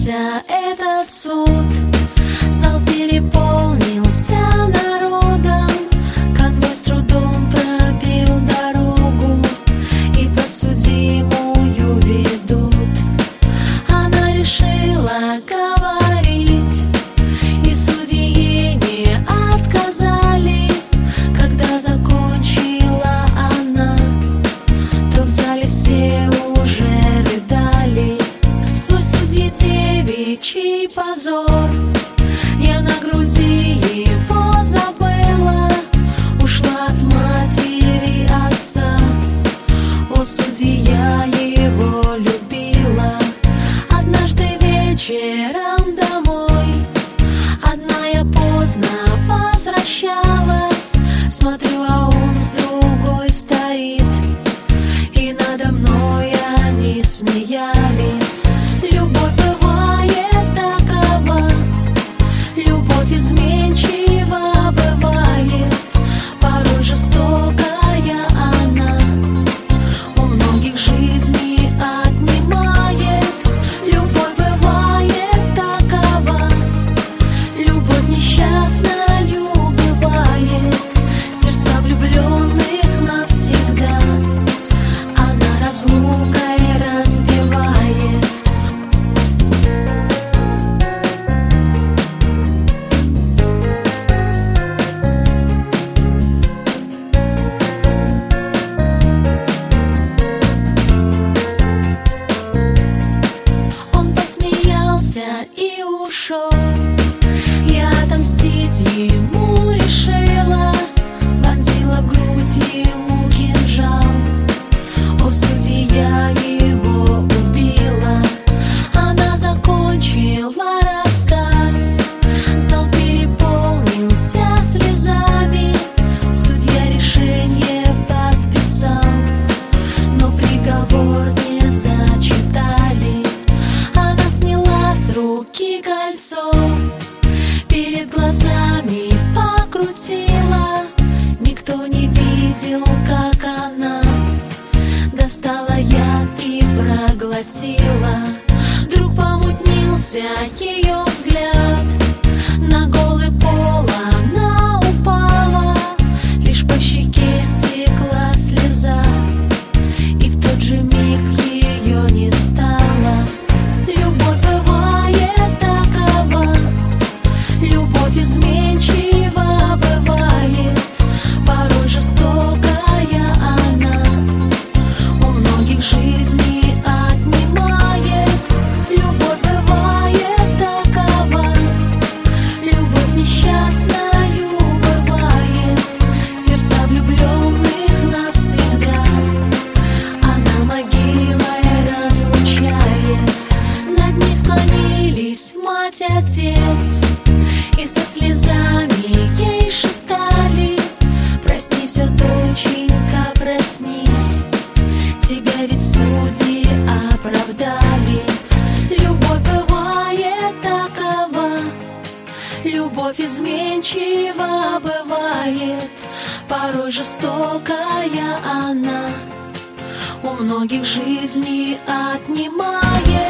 начался этот суд. Зал переполнился народом, конвой с трудом пробил дорогу, и подсудимую ведут. Она решила говорить, и судьи ей не отказали. Когда закончила она, то в зале все уже рыдали. Свой судьи девичий позор я на груди его забыла, ушла от матери, отца. О, судья, его любила. Однажды вечером домой одна я поздно возвращалась. Смотрю, а он с другой стоит, и надо мной они смеялись. Любовь бывает такова, любовь изменчива бывает, порой жестокая она, у многих жизни отнимает. Любовь бывает такова, любовь несчастною бывает, сердца влюбленных навсегда она разлукой разбивает. Он посмеялся и ушел, я отомстить ему решила, вонзила в грудь ему кинжал. О, судья, его убила. Она закончила рассказ, зал переполнился слезами. Судья решение подписал, но приговор не зачитали. Она сняла с руки кольцо, перед глазами покрутила. Никто не видел, как она достала яд и проглотила. Вдруг помутнился ее взгляд, на голый пол она упала, лишь по щеке стекла слеза, и в тот же миг ее не стало. Любовь бывает такова, любовь изменчива бывает, порой жестокая она, у многих жизни отнимает. Любовь бывает такова, любовь несчастною бывает, сердца влюбленных навсегда она могилой разлучает. Над ней склонились мать, отец, и со слезами ей шептали: проснись, о доченька, проснись, тебя ведь судьи оправдали. Любовь бывает такова, любовь изменчива бывает, порой жестокая она, у многих жизни отнимает.